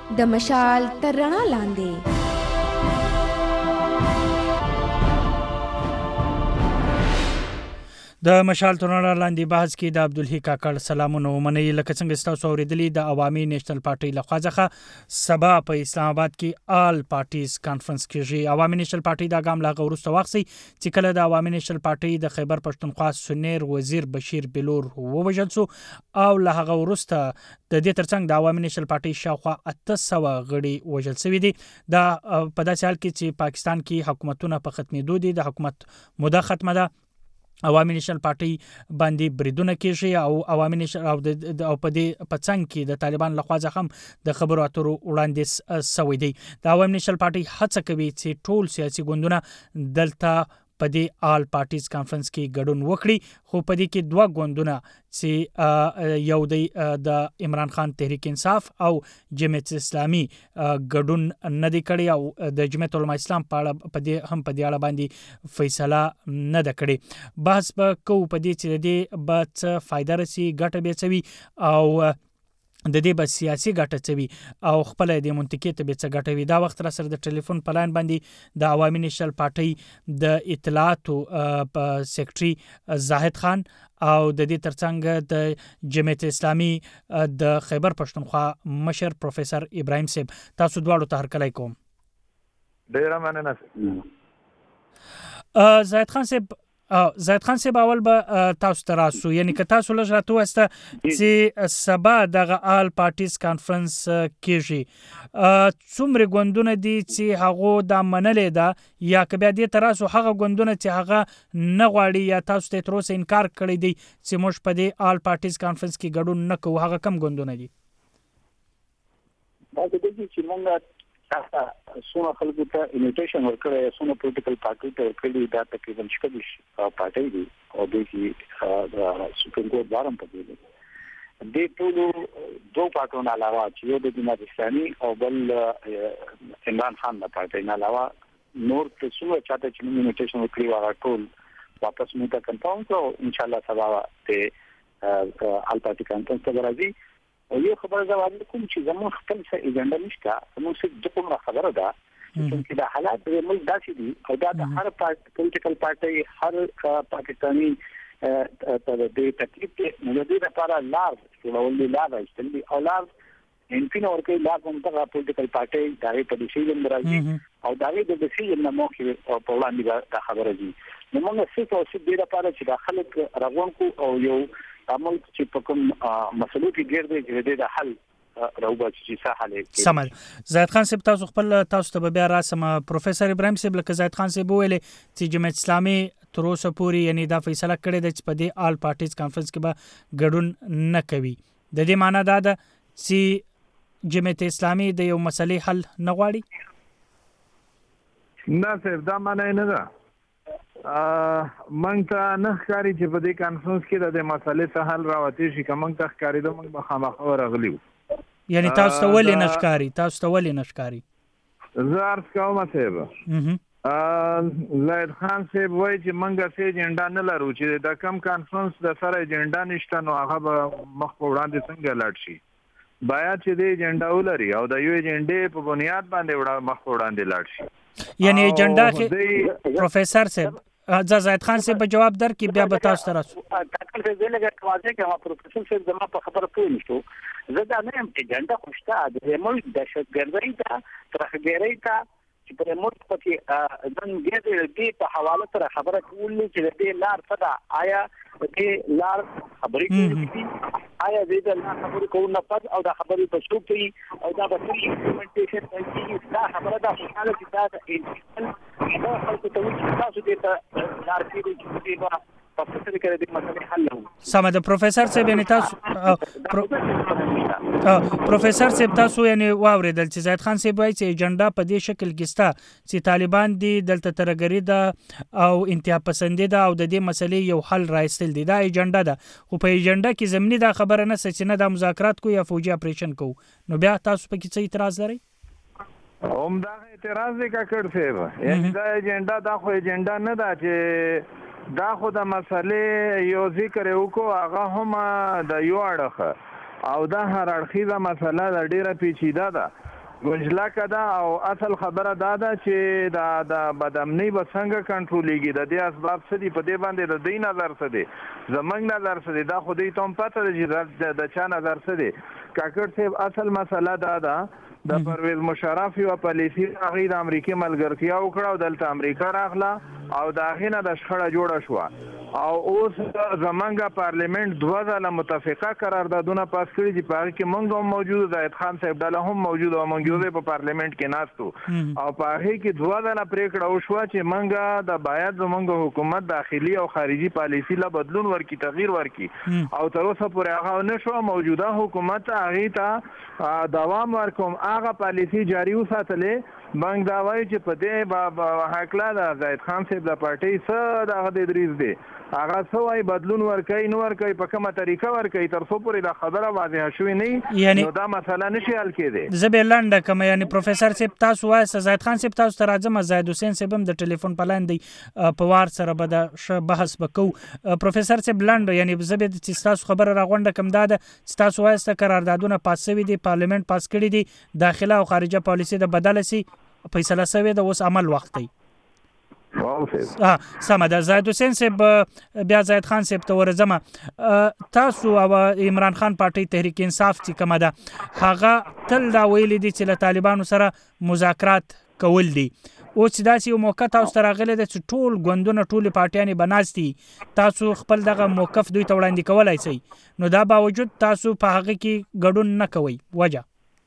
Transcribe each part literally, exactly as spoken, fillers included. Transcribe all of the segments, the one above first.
د مشال تر رڼا لاندې. د مشال تر رڼا لاندې بحث کې د عبدالحی کاکړ سلامونه ومنئ. لکه څنګه ستاسو اورېدلي د عوامي نیشنل پارټۍ لخوا څخه سبا په اسلام آباد کې آل پارټیز کانفرنس کېږي. عوامي نیشنل پارټۍ دا ګام له هغه وروسته واخیسي چې کله د عوامي نیشنل پارټۍ د خیبر پښتونخوا سنیر وزیر بشیر بلور ووژل شو او له هغه وروسته د دې ترڅنګ د عوامي نیشنل پارټۍ شاوخوا اته سوه غړي وژل شوي دي. دا په داسې حال کې چې پاکستان کې حکومتونه په ختمېدو دي، د حکومت موده ختمه ده، عوامي نیشنل پارټۍ باندې بریدونه کېږي او عوامي نیشنل او او په دې په څنګ کې د طالبان لخوا ځخه هم د خبرو اترو وړاندیز شوی دی. د عوامي نیشنل پارټۍ هڅه کوي چې ټول سیاسي ګوندونه دلته په دې آل پارټیز کانفرنس کې ګډون وکړي، خو په دې کې دوه ګوندونه چې یو دی د عمران خان تحریک انصاف او جمعیت اسلامي ګډون نه دی کړی او د جمعیت علماء اسلام په اړه په دې هم په دې اړه باندې فیصله نه ده کړې. بحث به کوو په دې چې د دې به څه فایده رسي، ګټه به څه وي او د دې به سیاسي ګټه څه وي او خپل د منطقې ته به څه ګټه وي. دا وخت را سره د ټلیفون په لاین باندې د عوامي نیشنل پارټۍ د اطلاعاتو سیکرټري زاهد خان او د دې ترڅنګ د جمعیت اسلامي د خیبر پښتونخوا مشر پروفیسور ابراهیم صاحب، تاسو دواړو ته هرکلی کوم. ډیره مننه. زاهد خان صاحب، زاهد خان صاحب اول به تاسو ته راسو، یعنی که تاسو لږ راته ووایاست چې سبا دغه آل پارټیز کانفرنس کېږي، څومره ګوندونه دي چې هغو دا منلې ده، یا که بیا دې ته راسو هغه ګوندونه چې هغه نه غواړي یا تاسو ته تر اوسه انکار کړی دی چې موږ په دې آل پارټیز کانفرنس کې ګډون نه کوو، هغه کم ګوندونه دي؟ دا د دې چې موږ تاسو څونه خلکو ته انویټیشن ورکړی، څونه پولیټیکل پارټي ته ورکړي، دا تقریبا شپږ پارټۍ دي او د دې سپریم کورټ بارم پدې دي. د ټولو دوه پارټونو علاوه چې یو د جماعت اسلامي او بل عمران خان د پارټۍ نه علاوه نور څه چاته چې انویټیشن ورکړي هغه ټول واپس موږ ته کنفرم کړو. ان شاء الله سبا ته آل پارټي کانفرنس ته راځي. او یو خبره دا واضح کوم چې زموږ خپل څه ایجنډا نشته، زموږ څه د کومه خبره ده چې دا حالات د ملک داسې دي او دا د هر پولیټیکل پارټي هر پاکستاني ته د تکلیف نه د دې لپاره لار ولولې لار راځي او لار انفین ورکه لار کوم ته پولیټیکل پارټي دغه په ډیسیژن راځي او دغه د ډیسیژن نه موخه په وړاندې دا خبره دي. نو موږ څه څه د دې لپاره چې د خلک راغون کو او یو عمل چې په کوم مسلو کې ګرځي چې د حل راوباسي چې سهاله کې سمال. زاهد خان صاحب تاسو خپل تاسو ته بیا راسم. پروفیسور ابراهیم صاحب لکه زاهد خان صاحب ویل چې جمعیت اسلامي تر اوسه پورې یعنی دا فیصله کړې ده چې په دې آل پارټیز کانفرنس کې به ګډون نه کوي. د دې معنی دا ده چې جمعیت اسلامي د یو مسلې حل نه غواړي؟ نه صاحب، دا معنی نه ده. مونږ ته نه ښکاري چې په دې کانفرنس کې د مسلې څه حل راوتی شي. که مونږ ته ښکارېده مونږ به خامخا ورغلي وو. یعنی تاسو ته ولې نه ښکاري؟ تاسو ته ولې نه ښکاري؟ زه عرض کوم صاحب، زاهد خان صاحب وایي چې مونږ څه ایجنډا نه لرو، چې د کم کانفرنس د سره ایجنډا نشته نو هغه به مخ په وړاندې څنګه لاړ شي. باید چې د ایجنډا ولري او د یو ایجنډې په بنیاد باندې مخ په وړاندې لاړ شي. یعنی ایجنډا کې پروفیسور صاحب زاهد خان صاحب جواب در کې بیا به تاسو ته راسو. ټاکل څه دی لکه واځي چې ما پروفیسور صاحب زما په خبره پوه نشو. زه دا نه یم ایجنډا خوشته د ملک دهشتګردۍ ته ترهګرۍ ته چې په ملک پکې ځن دې دې په حواله سره خبره کول چې دې لار څه ده، آیا دې لار خبرې کوي، آیا دې لار خبرې کوو نه پد او دا خبرې په شو کوي او دا به امپلیمنټیشن کوي. دا خبره دا خوشاله چې دا د دا خلکو ته وایي تاسو دې ته لار کې دې به په څه کې دې مسله حل وو. سم ده پروفیسور صاحب، یعنی تاسو پروفیسور صاحب تاسو یعنی واوریدل چې زاهد خان صاحب وایي چې ایجنډا په دې شکل کې ستا چې طالبان دي دلته ترګری ده او انتها پسندي ده او د دې مسلې یو حل راایستل دي، دا ایجنډا ده. خو په ایجنډا کې زمینی دا خبره نه چې نه د مذاکرات کو یا فوجي اپریشن کو، نو بیا تاسو په کې څه اعتراض لرئ؟ هم دا اعتراض دی کاکړ صاحب، یعنی دا ایجنډا دا خو ایجنډا نه ده چې دا خو د مسلې یو ذکر وکړو، هغه هم د یو اړخ او دا هر اړخیزه مسله د ډیره پیچیده ده ګنجلکه ده او اصل خبره دا ده چې دا د بدامنۍ به څنګه کنټرولېږي د دې اسباب څه دي په دې باندې د دوی نظر څه دی زموږ نظر څه دی دا خو دوی ته هم پته ده چې د چا نظر څه دی کاکړ صاحب اصل مسله دا ده د پرویز مشرف یو پالیسي هغه د امریکای ملګرتیا وکړه او دلته امریکا راغله او دا غینه د شخړه جوړه شو او اوس زمونږ پارلیمنت دوه ځله متفقه قراردادونه پاس کړي دي په هغه کې موږ هم موجود د زاهد خان صاحب ډله هم موجود او موږ په پارلیمنت کې ناستو او په هغه کې دوه ځله پریکړه وشوه چې موږ د باید زمونږ حکومت داخلي او خارجي پالیسي لا بدلون ورکی تغییر ورکی او تر اوسه پورې هغه نشو موجوده حکومت هغه ته دوام ورکوم هغه پالیسي جاری وساتلې بنګ دا وایي چې په دې با حقلا د زاهد خان صاحب د پارټۍ څخه دغه د ادریس دی هغه څه وایي بدلون ورکوي نو ورکوي په کومه طریقه ورکوي تر څو پورې دا خبره واضحه شوې نه نو دا مسله نشي حل کېدی زه به لنډه کوم یعنی پروفیسور صاحب تاسو وایي زاهد خان صاحب تاسو ته راځم زاهد حسین صاحب هم د ټلیفون په لاندې دی په وار سره به د بحث وکړو پروفیسور صاحب لنډه یعنی زه به چې تاسو خبره راغونډه کوم دا ده چې تاسو وایي چې قراردادونه پاس شوي دي پارلیمنت پاس کړي دي داخله او خارجه پالیسي د بدله سي فیصله شوې ده اوس عمل وخت دی ها سمه ده زاهد حسین صاحب بیا زاهد خان صاحب ته ورځم تاسو او عمران خان پارټي تحریک انصاف چې کومه ده هغه تل دا ویلي دي چې له طالبانو سره مذاکرات کول دي اوس داسې یو موقع تاسو ته راغلی ده چې ټول ګوندونه ټولې پارټیانې بناستي تاسو خپل دغه موقف دوی ته وړاندې کولی شئ نو دا باوجود تاسو په هغه کې ګډون نه کوئ وجه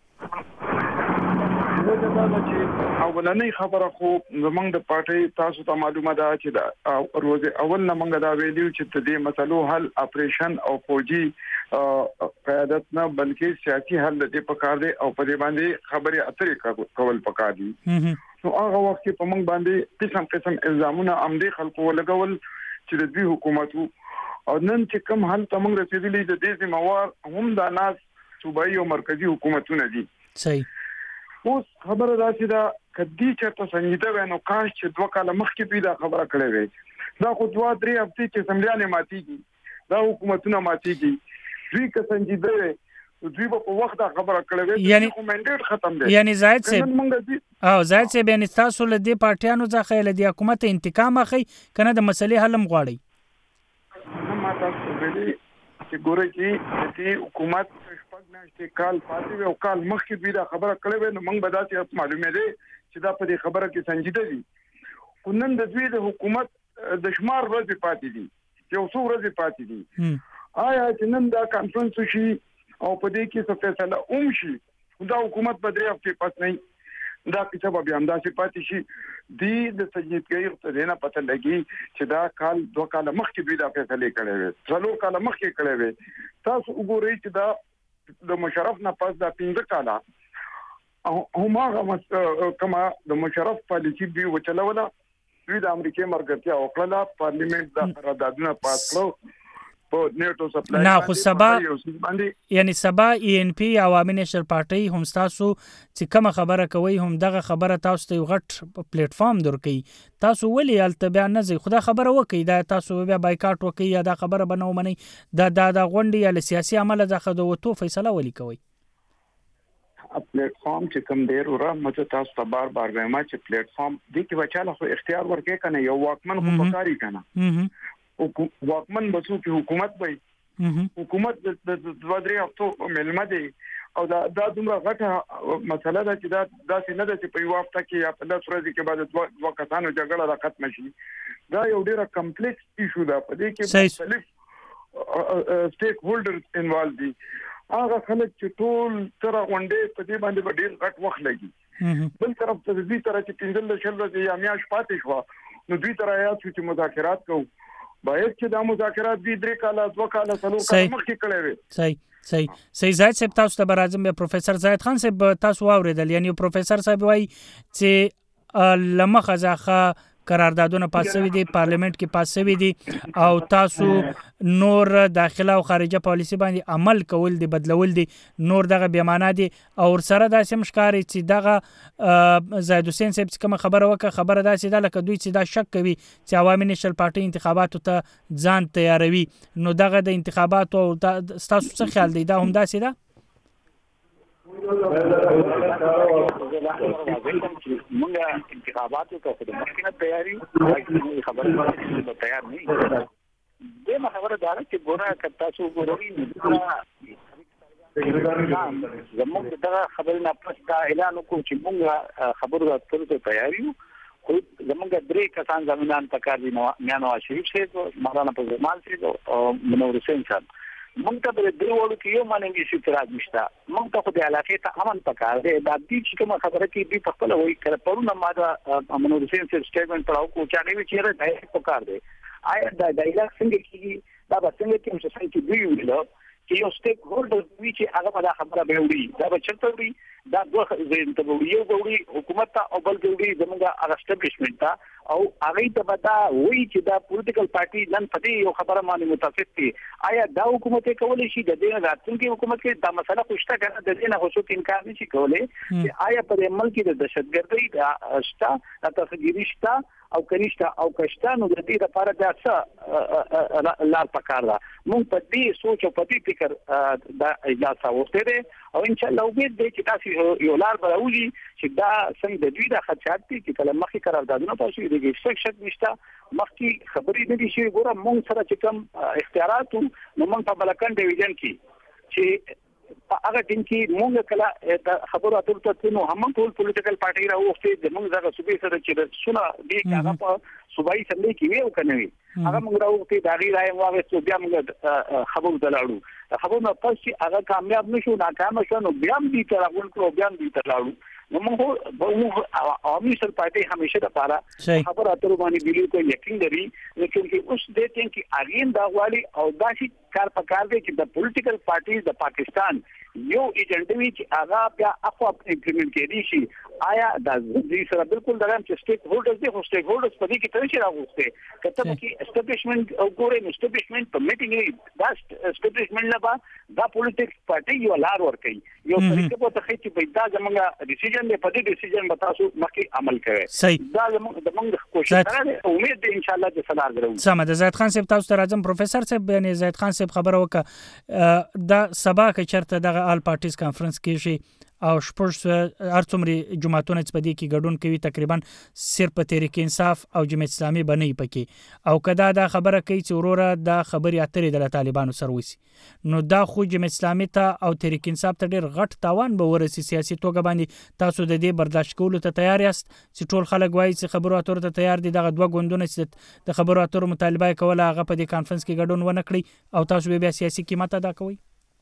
اولنۍ خبره خو زمونږ د پارټۍ تاسو ته معلومه ده چې دا روز اول نه موږ دا ویلو چې د دې مسلو حل اپریشن او فوجي قیادت نه بلکې سیاسي حل دې پکار دی او په دې باندې خبرې اترې کول پکار دي نو هغه وخت په موږ باندې قسم قسم الزامونه عمدي خلکو ولګول چې د دې حکومت او نن چې کوم حل ته موږ رسیدلی د دې ذمہوار هم د ناس صوبایي او مرکزی حکومتونه دي صحیح اوس خبره دا چې دا کدي چې څنګه دا نو کاش چې دوه کاله مخکې دوی دا خبره کړې وي دا خو دوه درې هفتې چې سملیانه ماتيږي دا حکومتونه ماتيږي دوی که څنګه دوی په وخت دا خبره کړې وي یعنی کومنډ ختم دی یعنی زاهد صاحب او زاهد صاحب یعنی تاسو له دې پارټیانو ځخه له دې حکومت انتقام اخی کنه د مسلې حل مغواړي نه ما تاسو ویلي چې ګوره چې دې حکومت چې کال پاتې او کال مخکې دوی دا خبره کړې وي نو موږ به داسې معلومه دي چې دا په دې خبره کې سنجیده دي خو نن د دوی د حکومت د شمار ورځې پاتې دي یو څو ورځې پاتې دي آیا چې نن دا کانفرنس شي او په دې کې څه فیصله اوم شي دا حکومت په درې هفتې پس نه دا کیسه به هم داسې پاتې شي دی د سنجیدګۍ ته نه پته لګي چې دا کال دوه کال مخکې دوی دا فیصله کړې وي څلور کال مخکې کړې وي تاسو وګورئ چې دا د مشرف نه پس دا پنځه کاله هم هغه کما د مشرف پالیسي دی وچلوله دوی د امریکای مرګتیا وکړه پارلیمنت دا قراردادونه پاس کړو په نیټو سپلای نه خو سبا یعنی سبا ای ان پی عوامي نېشنل پارټي هم تاسو چې کوم خبره کوي هم دغه خبره تاسو ته غټ پلیټ فارم درکې تاسو ولې الته بیا نه زی خدا خبره وکي دا تاسو بیا بایکاټ وکي یا دا خبره بنو منی دا دا د غونډي یا سیاسي عمل ځخه د وته فیصله ولي کوي پلیټ فارم چې کوم ډیر ورا مته تاسو ته بار بار وایم چې پلیټ فارم دې کې بچاله خو اختیار ورکې کنه یو واکمن خو پکاري کنه واکمن بسو کې حکومت وي حکومت د دوه درې هفتو ملمه دی او دا د دومره غټه مسله ده چې دا داسې نه ده چې په یو هفته کې یا په داس ورځې کې بعد دوه کسانو جګړه را ختم شي دا یو ډیره کمپلیکس ایشو ده په دې کې مختلف سټیک هولډرز انوالو دي هغه خلک چې ټول تر غونډې په دې باندې ډیر غټ وخت لګي بل طرف ته دوی تر چې پنځل شل ورځې یا میاش پاتې شو نو دوی تر آیات چې مذاکرات کوو باید چې دا مذاکرات دې درې کاله دوه کاله څلور کاله مخکې کړې وي صحیح صحیح صحیح زاهد صاحب تاسو ته برازم به پروفیسور زاهد خان صاحب تاسو واوریدل یعنی پروفیسور صاحب وایي چې لمخه ځخه قراردادونه پاس شوي دي پارلیمنت کې پاس شوي دي او تاسو نور داخله او خارجه پالیسي باندې عمل کول دي بدلول دي نور دغه بیمانه دي او سره داسې مشکاري چې دغه زاهد حسین صاحب کوم خبره وکړه خبره داسې ده لکه دوی چې دا شک کوي چې عوامي نېشنل پارټي انتخاباتو ته ځان تیاروي نو دغه د انتخاباتو تاسو څه خیال دی دا هم داسې ده زه واضح کوم چې موږ انتخاباتو ته د مخکنه تیاری راځي خبره به تیار نه دې خبره دا چې ګوره کتا څو ګورې زموږ دا خبره نه پستا اعلان وکړو چې موږ خبرو اترو ته تیار یو خو زموږ درې کسان زمینان پکار دي نو میانو شریف شه مولانا پرزمال شه او منور حسین صاحب موږ ته د دې وړو کې یو باندې شي تراج نشته موږ ته خو د علاقې ته امن پکار دی دا دې چې کوم خبره کې دی په خپل وایي کړه پرونه ما دا منور حسین صاحب سټیټمنټ پراو کو چې نه چیرې دای پکار دی آیا دا ډایلاګ څنګه کیږي دا به څنګه کې چې څنګه دی ویلو چې یو سټیک هولډر وی چې هغه دا خبره به وړي دا به چرته وړي دا دوه زین ته وړي یو وړي حکومت ته او بل وړي زموږه اغسټبلیشمنت ته او هغه ته به دا وایي چې دا پولیټیکل پارټي نن پدې یو خبره باندې متفق دي آیا دا حکومت کولای شي د دې راتلونکي حکومت کې دا مسله خوشته کړه د دې نه هوڅ انکار نشي کولای چې آیا په عمل کې د دهشتګردۍ د اشتا د تفجیری شتا او کنيشتا او کشتانو د دې لپاره دا څه لار پکار ده مونږ په دې سوچ او په دې فکر دا اجازه ورته ده او ان شاء الله امید دی چې تاسو یو لار براولي چې دا څنګه د دوی د خدشات دي چې کله مخکې قراردادونه پاتې دي چې څه شک نشته مخکې خبرې نه دي شي ګوره مونږ سره چې کوم اختیارات نو مونږ په بلکن ډیویژن کې چې هغه ټیم کې مونږ کله خبرو اترو ته نو هم ټول پولیټیکل پارټي راوخته د مونږ دغه صوبې سره چې سونه دي هغه په صوبایي سملې کې ویو کنه وی هغه مونږ راوخته د غیر راي واغې بیا مونږ خبرو دلاړو خبرو په چې هغه کامیاب نشو ناکام شو نو بیا هم دي تر هغه کړو بیا هم دي تلاړو نو موږ موږ عوامي سر پارټي همیشه د پاره خبر اترو باندې بالکل یقین لري لیکن چې اوس دې ټیم کې اغین دا غواړي او دا شي کار پکار دی چې د پولیټیکل پارټیز د پاکستان یو ایجنډ وی چې هغه بیا اخو امپلیمنٹ کړي شي آیا دا دې سره بالکل دا چې سټیک هولډرز دي خو سټیک هولډرز په دې کې تل شي راغوسته کته کې اسټابلیشمنت او ګورې اسټابلیشمنت په میټینګ دا اسټابلیشمنت نه با دا پولیټیکل پارټي یو لار ور کوي یو طریقه په تخې چې پیدا زمونږه ډیسیژن دی په دې ډیسیژن به تاسو مخکې عمل کوئ دا زمونږ د موږ کوشش کوي امید دی ان شاء الله چې سلام درو سم ده زید خان صاحب تاسو ته راځم پروفیسور صاحب یعنی زید خان صاحب خبره وکړه دا سبا کې چرته دغه آل پارټیز کانفرنس کېږي او شپږ ارڅومري جماعتونه چې پدې کې ګډون کوي تقریبا صرف په تحریک انصاف او جمعیت اسلامي بنې پکې او کدا دا خبره کوي چې وروره دا خبري اترې د طالبانو سره وسی نو دا خو جمعیت اسلامي ته او تحریک انصاف ته ډېر غټ تاوان به ورسي سیاسي توګه باندې تاسو د دې برداشت کولو ته تیار یاست چې ټول خلک وایي چې خبرو اترو ته تیار دي دغه دوه غوندونه چې د خبرو اترو مطالبه کوله هغه په دې کانفرنس کې ګډون ونه کړی او تاسو به بیا سیاسي قیمت ادا کوئ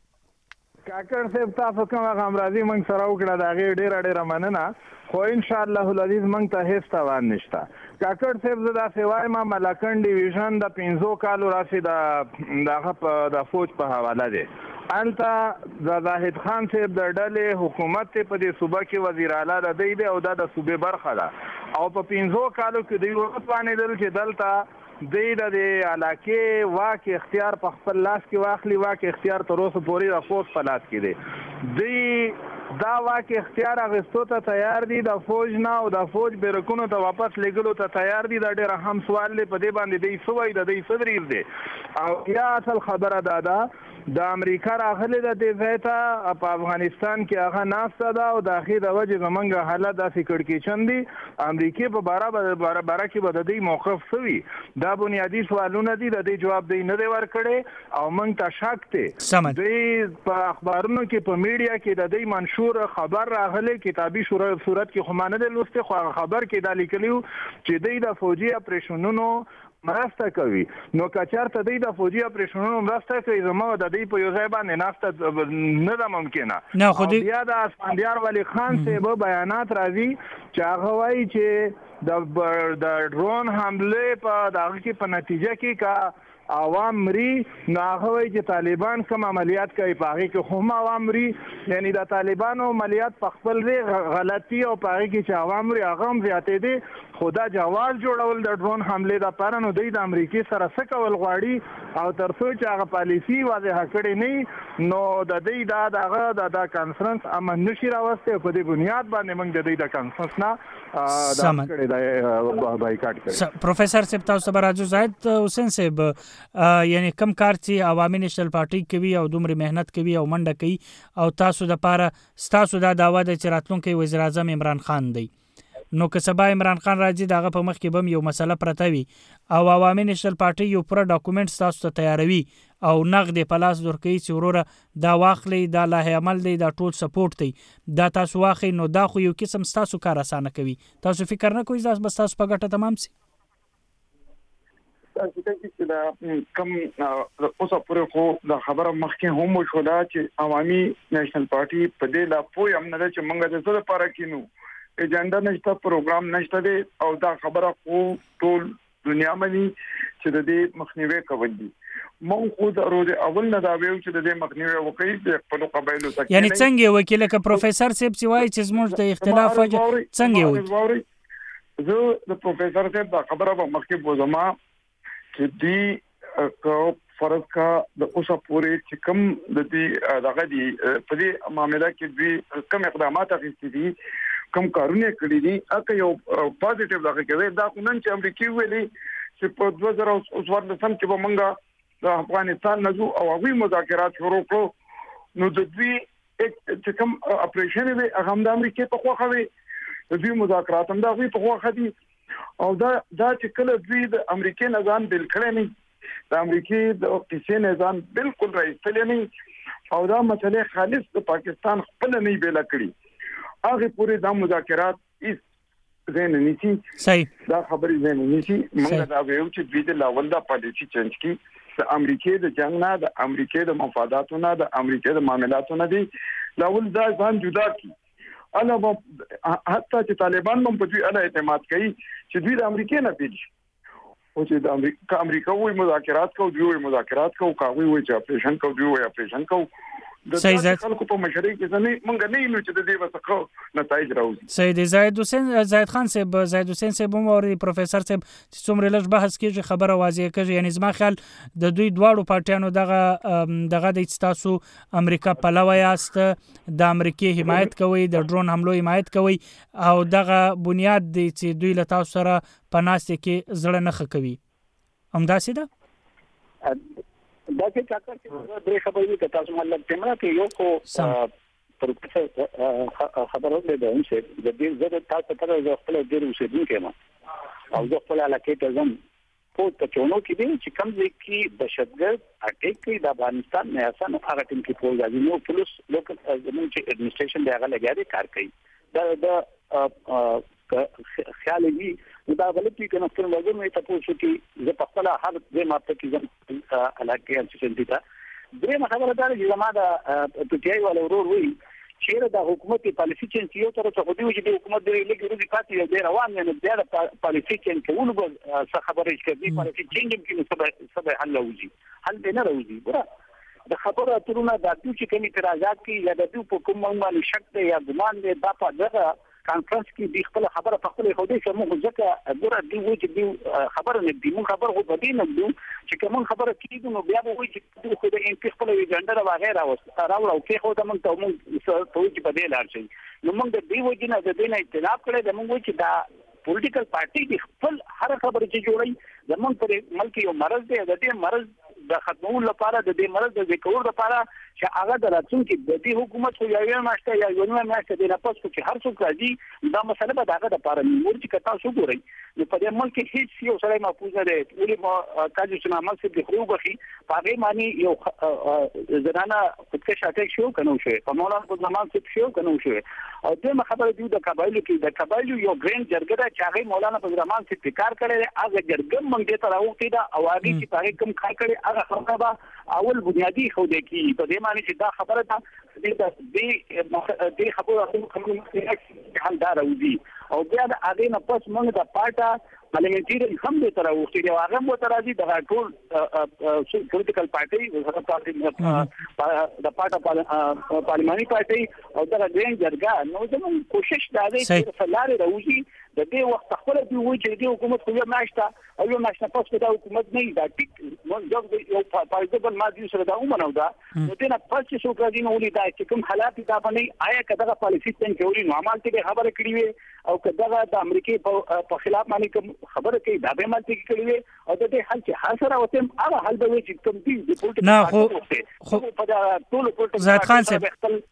کاکر صاحب تاسو کوم غمرازي موږ سره وکړه دا غي ډیر ډیر مننه خو ان شاء الله العزيز موږ ته هیڅ تاوان نشته کاکر صاحب زدا سیوای ما ملاکن ډیویژن د پنځو کالو راشي د دغه د فوج په حواله دي انته د زاهد خان صاحب د ډلې حکومت په دې صوبه کې وزیر اعلی د دی او د صوبې برخه ده او په پنځو کالو کې دی ورته دل چې دلته د دې علاقې واک اختیار په خپل لاس کې واخلي واک اختیار تر اوسه پورې د فوج په لاس کې دی دی دا واک اختیار اغستو ته تیار دي د فوج نه او د فوج بیرکونو ته واپس لګلو ته تیار دي دا ډېر اهم سوال دی په دې باندې دی سوای د دې صدرې دی او یا اصل خبره ده دا د امریکا راغلي د دې ځایته په افغانستان کې هغه ناسته ده او د اخی د وجه زمونږ حالت داسې کړکېچن دي امریکې په باره باره کې به د دې موقف سوي دا بنیادی سوالونه دي د دې جواب دی نه دی ورکړی او موږ ته شک دی دوی په اخبارونو کې په میډیا کې د دې منشور خبر راغلی کتابي صورت کې خو ما نه دی لوستی خو خبر کې دا لیکلی چې دوی د فوجي اپریشنونو مرسته کوي نو کچارته دی د فوجي اپریشنونو مرسته کوي زموږ د دې په یو ځای باندې ناسته نه ده ممکنه نه خو دې بیا د اسفندیار ولی خان صاحب بیانات راځي چې هغه وایي چې د د ډرون حمله په دغه کې په نتیجه کې کا عوام مري نو هغه وایي چې طالبان کوم عملیات کوي په هغې کې هم عوام مري یعنی د طالبانو عملیات په خپل ځای غلطي او په هغې کې چې عوام مري هغه هم زیاتې دي خو دا جواز جوړول د ډرون حملې دپاره نو دوی د امریکې سره څه کول غواړي او تر څو چې هغه پالیسي واضحه کړې نه نو د دوی دا دغه د دا کانفرنس امن نشي راوستی په دې بنیاد باندې موږ د دوی د کانفرنس نه دا کړی دی بایکاټ کړی پروفیسور صاحب تاسو به راځو زاهد حسین صاحب یعنی کم کار چې عوامي نېشنل پارټي کوي او دومره مهنت کوي او منډه کوي او تاسو د پاره تاسو دا داوا د چراتلونکو وزیر اعظم عمران خان دی نو که سبا عمران خان راځي دغه په مخ کې بم یو مسله پرته وي او عوامي نېشنل پارټي یو پوره ډاکومېنټ تاسو ته تیاروي او نقد په لاس ورکوي چې وروره دا واخلي دا لایحه عمل دی دا ټول سپورټ دی دا تاسو واخلي نو دا خو یو قسم تاسو کار اسانه کوي تاسو فکر نه کوئ دا بس تاسو په ګټه تمام سي تاسو ته چې دا کم اوسه پرې خو دا خبره مخکې هم شو دا چې عوامي نېشنل پارټي په دې لا پوي هم نه چې موږ د څه لپاره کینو ایجنډا نشته پروګرام نشته دی او دا خبره خو ټول دنیا باندې چې د دې مخنیوي کوي مونږ خو د روز اول نه دا ویو چې د دې مخنیوي وکړي د خپل قبایلو سره یعنی څنګه وکیل ک پروفیسور صاحب چې وایي چې زموږ د اختلاف څنګه وایي زه د پروفیسور صاحب دا خبره به مخکې بوزما چې دی کو فرض کا د اوسه پورې چې کوم د دې دغه دی په دې معاملې کې دوی کوم اقدامات اخیستي دي کوم کارونه کړی دي اګه یو پوزټیو دغه کې دا نن چې امریکای ویلي چې په دوه زره څوارلس کې به موږ د افغانستان نزو او هغوی مذاکرات شروع کړو نو د دوی چې کوم اپریشن وي هغه د امریکای په خوخه وي د دوی مذاکرات هم د هغوی په خوخه دي او دا دا چې کله دوی د امریکای نظام بل کړی نه د امریکای د اقتصادي نظام بالکل راځي نه او دا مسله خالص د پاکستان خپل نه بیل کړی هغه پورې د مذاکرات هیڅ زین نشي صحیح دا خبرې زین نشي موږ دا ویو چې دوی د لاول د پالیسي چینج کی د امریکای د جنگ نه د امریکای د مفاداتو نه د امریکای د معاملاتو نه دی لاول دا ځان جدا کی انا حتی چې طالبان هم په دوی اله اعتماد کوي چې دوی د امریکای نه پیږي او چې د امریکا امریکا وایي مذاکرات کوي دوی وایي مذاکرات کوي کاوی وایي چې اپریشن کوي دوی وایي اپریشن کوي صحیح زید خلکو په مشرۍ کې ځنه مونږ نه یو چې د دې وسخه نتایج راوځي سید زید حسین زید خان صاحب زید حسین صاحب هم او پروفیسور صاحب چې څومره لږ بحث کیږي خبره واضح کیږي یعنی زما خیال د دوی دواړو پارټیانو دغه دغه د تاسو امریکا پلوه یاست د امریکای حمایت کوي د ډرون حملو حمایت کوي او دغه بنیاد دی چې دوی له تاسو سره پناسته کې زړه نه خکوي همداسې ده دا چې کاکا چې درې خبرې د تاسو مطلب تمره کې یو کو پروفیسور خبرو له دوی چې د دې زړه تاسو ته د خپل ډیر اوسېدونکو ما او زه خپل علاقې ته ځم په تچونو کې دي چې کوم ځای کې دهشتګرد اټیک کوي د افغانستان نه اسانه هغه ټیم کې پول راځي نو پولیس لوکل زموږ چې اډمنسټریشن دی هغه لګیا دي کار کوي دا د خیال وی دا غلطي کنه خپل وګور مې تاسو کې زه په خپل هر دې ماته کې زم علاقې انسټیټیوټ ته درې خبره ده چې زما د پټیای ولا ورور وی چې د حکومت پالیسي چینج یو تر څو دی چې د حکومت د لګي روزي پاتې دی روان نه دی د پالیسي چینج کول به څه خبره چې د پالیسي چینج کې څه څه حل راوځي حل به نه راوځي ګره د خبره اترونه د چې کوم اعتراضات کې یا د په کوم باندې شک دی یا ګمان دی دا په دغه کانفرنس کې د خپل خبره په خپل خو دې چې موږ ځکه ګوره دی و چې دی خبره نه دی موږ خبره خو بدې نه دی چې کوم خبره کیږي نو بیا به وایي چې خو د ان پی خپل ایجنډا وغیرہ راوست راوړو کې خو د موږ ته موږ ته چې بدې لار شي نو موږ د دې وجه نه د دې نه اختلاف کړی د موږ چې دا پولیټیکل پارټي د خپل هر خبره چې جوړي زمونږ پر ملک یو مرز دی د دې مرز د ختمولو لپاره د دې مرز د ذکر لپاره چې هغه د راتلونکي د دې حکومت خو یو ماشته یا یو نه ماشته د نفس چې هر څوک راځي دا مسله به دغه د لپاره مور چې تاسو ګورئ نو په دې ملک کې هیڅ یو سره محفوظ نه دی ولې ما کاجو چې نامه څه د خو بخي هغه معنی یو زنانه خودکش اټیک شو کنه شو په مولانا په زمان څه شو کنه شو او دغه خبره دی د قبایلو کې د قبایلو یو ګرین جرګه چې هغه مولانا په زمان څه کار کړي هغه جرګه مونږ ته راوتی دا او هغه چې هغه کوم کار کړي هغه خبره اول بنیادی خو دې کې په دې معنی چې دا خبره ده دې دې خبره کوم کوم حل دار وځي او بیا د هغه نه پس موږ د پارټا پارلیمنټری هم دې تر وختي دی هغه مو تر راځي د ټول پولیټیکل پارټي د پارټي د پارټا پارلیماني پارټي او د ګرین جرګه نو زموږ کوشش دا دی چې فلاره راوځي د دې وخت خپل دی وایي چې د حکومت خو یو ناشته او یو ناشته پس دا حکومت نه دا ټیک موږ یو پایځبل ماضي سره دا ومنو دا نو دې نه پس چې څوک راځي نو ولې دا چې کوم حالات دا باندې آیا کداغه پالیسي څنګه کوي نو عمل ته خبره کړی وي او کداغه د امریکای په خلاف باندې کوم خبره کوي دا به مالتي کړی او د دې حل چې حاصل راوته هغه حل به چې کوم دي د پولیټیکل نه خو خو په دا ټول پولیټیکل زاهد خان صاحب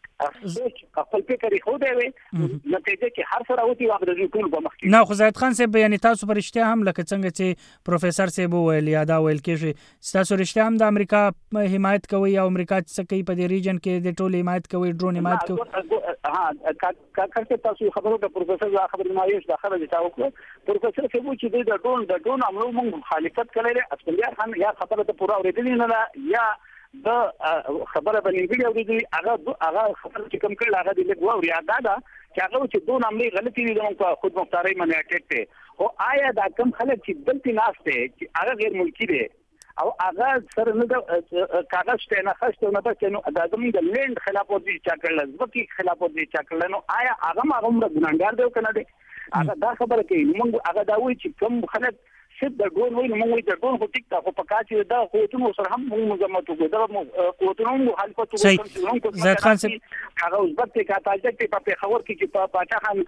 خپل فکر خو دی وي نتیجه چې هر سره وتی واغ د ټول په مخ کې نه خو زاهد خان صاحب یعنی تاسو پر اشتیا هم لکه څنګه چې پروفیسور صاحب ویل یا دا ویل کېږي تاسو رښتیا هم د امریکا حمایت کوي او امریکا څه کوي په دې ریجن کې د ټول حمایت کوي ډرون حمایت کوي ها کا کله تاسو خبرو د پروفیسور دا خبر ما یې دا خبره تا وکړه پروفیسور صاحب چې د ډرون د ډرون عملو موږ مخالفت کړی اسپندیار خان یا خبره ته پورا اوریدلې نه یا د خبره باندې اوریدلې هغه هغه خبره چې کوم کړل هغه د لګو او یاد ده چې هغه چې دوه عملي غلطي دي نو خود مختاري باندې اټیک ته او آیا دا کوم خلک چې دلته ناشته چې هغه غیر ملکی دي او هغه سره نه د کاغذ ته نه خسته نه پکې نو د زمين د لند خلاف ورزي چا کړل ځکه خلاف ورزي چا کړل نو آیا هغه هغه موږ ګناګار دی کنه دی هغه دا خبره کوي موږ هغه دا وایي چې کوم خلک چې د ډون وایي موږ د ډون هو ټیک تا خو پکا چې دا قوتونو سره هم موږ مزمت وګړو دا قوتونو مخالفت وکړو زاهد خان صاحب هغه اوسبت کې کاتاجت په پیښور کې چې په پاچا خان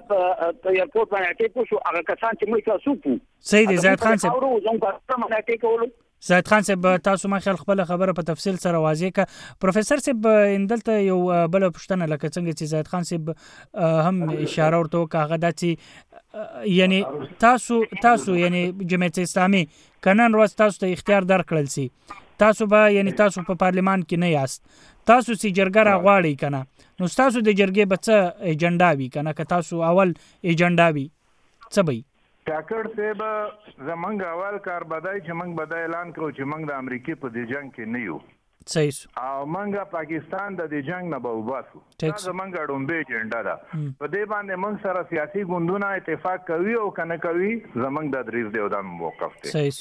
په ایرپورټ باندې ټیپو شو هغه کسان چې موږ تاسو کو صحیح دی زاهد خان صاحب او زموږ په باندې ټیکول زاهد خان صاحب تاسو ما خیال خپل خبره په تفصیل سره واضح ک پروفیسور صاحب اندلته یو بل پښتنه لکه څنګه چې زاهد خان صاحب هم اشاره ورته وکړه دا چې یعنی تاسو تاسو یعنی جمعیت اسلامي کنن ورځ تاسو ته اختیار درکړل سي تاسو به یعنی تاسو په پارلیمان کې نه یاست تاسو سي جرګه راغواړي کنه نو تاسو د جرګې بچ ایجنډا وی کنه که تاسو اول ایجنډا وی څه به ټاکر صاحب زمونږ اول کار بدای چې موږ بدای اعلان کړو چې موږ د امریکای په دې جنگ کې نه یو صحیح او موږ پاکستان د دې جنگ نه به وباسو دا زمونږ ډومبه ایجنډا ده په دې باندې موږ سره سیاسي ګوندونه اتفاق کوي او کنه کوي زمونږ د دریز دی د موقف دی صحیح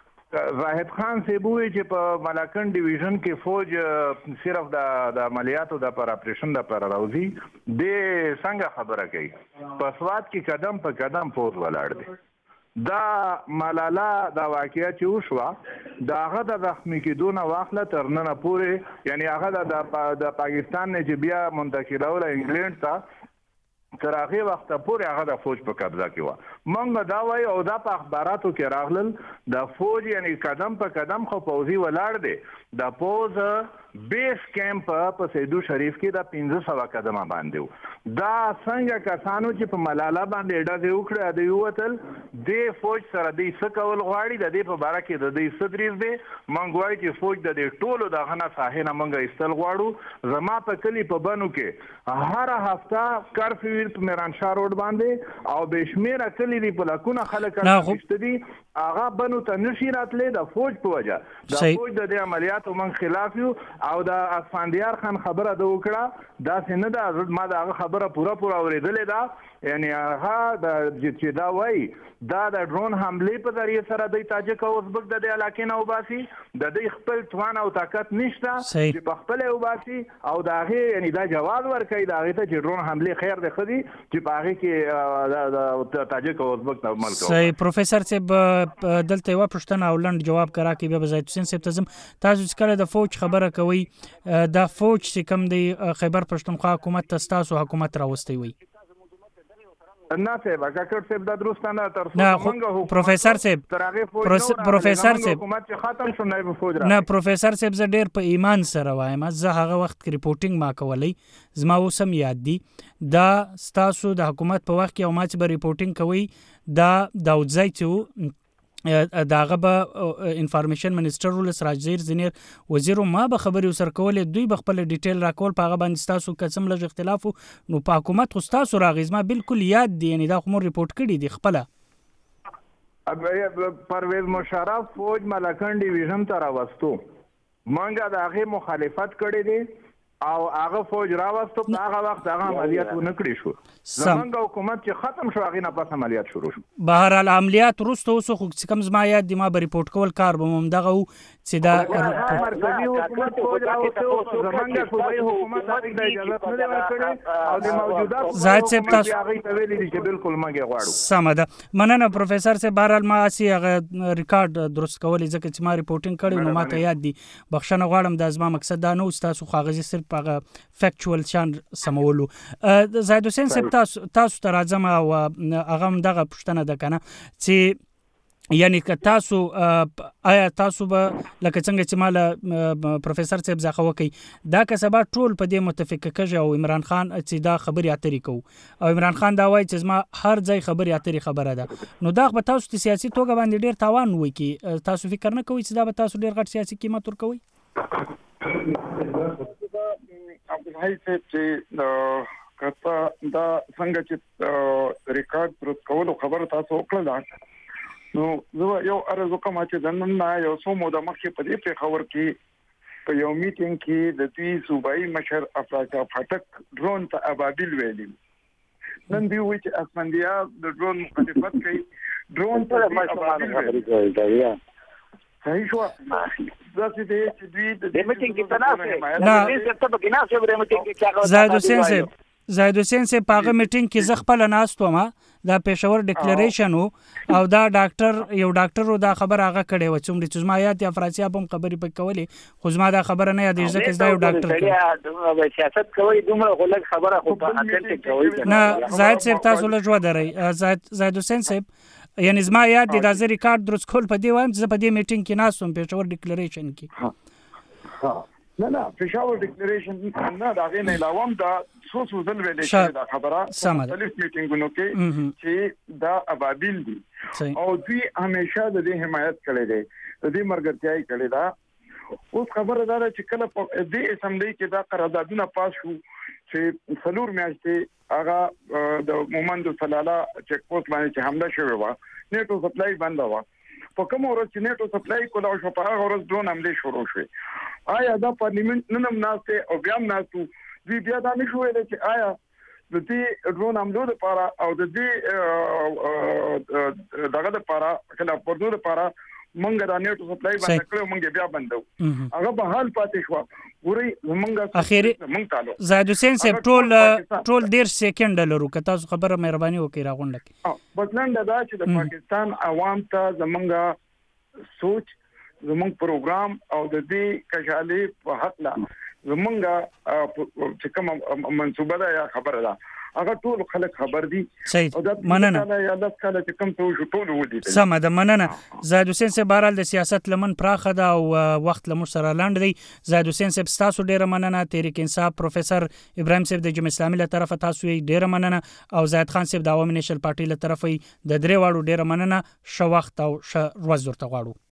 زاهد خان صاحب وی چې په ملاکن ډیویژن کې فوج صرف د د عملیاتو د پر اپریشن د پر راوځي د څنګه خبره کوي په سواد کې قدم په قدم فوج ولاړ دي دا ملالا دا واقعیا چې وشوه دا هغه د زخمی کېدو نه واخله تر نن پورې یعنی هغه د پاکستان نه چې بیا منتقلول انګلند ته تر هغه وخت پورې هغه د فوج په قبضه کې و مونږ دا وایو او دا په اخباراتو کې راغلل د فوج یعنی قدم په قدم خو پوزي ولاړ دی د پوز بیس کیمپ په سیدو شریف کې د پنځه سوه قدمه باندې دا څنګه کسانو چې په ملاله باندې ډزې وکړې د یوتل د فوج سره د څه کول غواړي د دې په باره کې د دې صدریز دی مونږ وایو چې فوج د دې ټولو د غنا ساحې نه مونږ ایستل غواړو زما په کلی په بنو کې هر هفته کرفیو په میرانشاه روډ باندې او بشمیره کلی دی په لکونه خلک راځي دي هغه بنو ته نشي راتلې د فوج په وجه د فوج د دې عملیاتو من خلاف یو او د اسفندیار خان خبره د وکړه دا څنګه دا ما دا خبره پورا پورا اوریدلې ده یعنی هغه د چې دا وای دا د ډرون حمله په ذریعہ سره د تاجک او ازبک د علاقې نه وباسي د دې خپل توان او طاقت نشته چې په خپل وباسي او دا هغه یعنی دا جواز ورکړي دا هغه ته چې ډرون حمله خیر ده خدي چې په هغه کې د تاجک او ازبک د عمل کوي صحیح پروفیسور صاحب دلته یو پښتنه اولند جواب کرا کې به زید حسین صاحب تزم تاسو څکله د فوج خبره کوي دا فوج چې کوم دی خیبر پښتونخوا حکومت تاسو حکومت راوستي وي نه صاحب کاکړ صاحب دا درستانه تر څو منګه پروفیسور صاحب پروفیسور صاحب حکومت چې ختم شو نه فوج نه پروفیسور صاحب زه ډیر په ایمان سره وایم زه هغه وخت کې ریپورټینګ ما کولای زما اوسم یاد دي دا ستاسو د حکومت په وخت کې او ما چې به ریپورټینګ کوي دا داودزای چې داغه به انفارمیشن منسٹر ولس راجزیر زنیر وزیر ما به خبري وسر کولې دوی به خپل ډیټیل راکول په هغه باندې تاسو قسم لږ اختلاف نو په حکومت خو تاسو راغیزما بالکل یاد دی یعنی دا خو مو ریپورت کړی دی خپل پرویز مشرف فوج ملاکن ډیویژن ته راوستو مونږه د هغه مخالفت کړی دی او هغه فوج راوستو په هغه وخت هغه عملیات ونکړي شو زمونږ حکومت چې ختم شو هغه نه پس عملیات شروع شو بهر حال عملیات وروسته اوس خو کوم زما یاد دی ما به ریپورت کول کار به مم دغه چې دا مرکزی حکومت کو راوته زمونږ صوبایي حکومت هغه د اجازه نه ورکړي او د موجوده زاهد صاحب تاسو هغه ته ویلي دي چې بالکل مګي غواړو. سم ده مننه پروفیسور صاحب. بهرحال ما اسی هغه ریکارډ درست کولې ځکه چې ما ریپورټینګ کړی نو ما ته یاد دي. بخښنه غواړم د ازما مقصد دا نه و تاسو کاغذي صرف هغه فیکچوال شان سمولو. زاهد حسین صاحب تاسو تاسو ته راځم او هغه هم دغه پوښتنه ده کنه چې یعنی که تاسو آیا تاسو به لکه څنګه چې مال پروفیسور صاحب ځخه وکي دا که سبا ټول په دې متفق کېږي او عمران خان چې دا خبري اترې کوي او عمران خان دا وایي چې ما هر ځای خبري اترې خبره ده نو دا به تاسو ته سیاسي توګه باندې ډیر تاوان وي کی تاسو فکر نه کوئ چې دا به تاسو ډیر غټ سیاسي قیمت ورکوي؟ عبدالحی صاحب چې کته دا څنګه چې ریکارډ درست کولو خبره تاسو وکړه نو زه یو ارزو کوم چې نن نه یو څو موده مخکې په دې په خبر کې په یو میټینګ کې د دوی صوبایي مشر افراطا فاټک ډرون ته ابابیل ویلي. نن دی وی چې اسمندیا د ډرون مخالفت کوي ډرون ته ابابیل ویلي. صحیح شو ځکه چې دوی د میټینګ کې تناسب نه څه په کې نه څه د میټینګ کې زاهد حسین صاحب زاهد حسین صاحب په میټینګ کې زه خپل ناستو ما دا پېښور ډیکلیریشن او دا ډاکټر یو ډاکټر دا خبر هغه کړي و چې موږ زما یاد افراطي په خبرې په کولې خو زما دا خبره نه یاد ځکه دا یو ډاکټر کوي سیاست کوي دومره غلط خبره خو په اټل کوي نه. زاهد صاحب تاسو له جوړ درئ زاهد زاهد حسین صاحب یعنی زما یاد دي دا زه ریکارډ درست کول په دی وایم چې په دې میټینګ کې ناسوم پېښور ډیکلیریشن کې. ها نه نه پېښور ډیکلیریشن نه دا غي نه علاوه دا څو څو ځل ویل شوی دا خبره مختلف میټینګونو کې چې دا ابابیل دي او دوی همیشه د دې حمایت کړي دي د دې مرګتیاي کړي دا. اوس خبره دا چې کله په دې اسمبلی کې دا قراردادونه پاس شو چې څلور میاشتې هغه د مومند صلاله چیک پوسټ باندې چې حمله شوې و نیټو سپلای بند و په کوم ورځ چې نیټو سپلای کولا شو په هغه ورځ ډرون حمله شروع شوې. آیا دا پارلیمنت نن هم ناشته او بیا هم ناشته دوی بیا دا نشو ویل چې آیا د دې ډرون حملو لپاره او د دې دغه لپاره خلاف ورزو لپاره مونږ د نیټو سپلای باندې کړو مونږ بیا بندو هغه به حال پاتې شو ګوري مونږ اخیری مونږ تعالو. زاهد حسین صاحب ټول ټول ډیر سکند لرو که تاسو خبره مهرباني وکړئ راغونډه کې بدلنده دا چې د پاکستان عوام ته زمونږ سوچ زمونږ پروګرام او د دې کشالي په حق لا زمونږ چې کوم منصوبه ده یا خبره ده هغه ټول خلک خبر دي او دا مننه یا د کله چې کوم څه شو ټول ودی. سم ده مننه. زاهد حسین صاحب بهرحال د سیاست لمن پراخه ده او وخت لمر سره لاند دی. زاهد حسین صاحب تاسو ډیره مننه. تحریک انصاف پروفیسور ابراهیم صاحب د جمهوریت اسلامي له طرفه تاسو ډیره مننه او زاهد خان صاحب د عوامي نېشنل پارټي له طرفه د درې واړو ډیره مننه. شو وخت او ش ورځ ورته غواړو.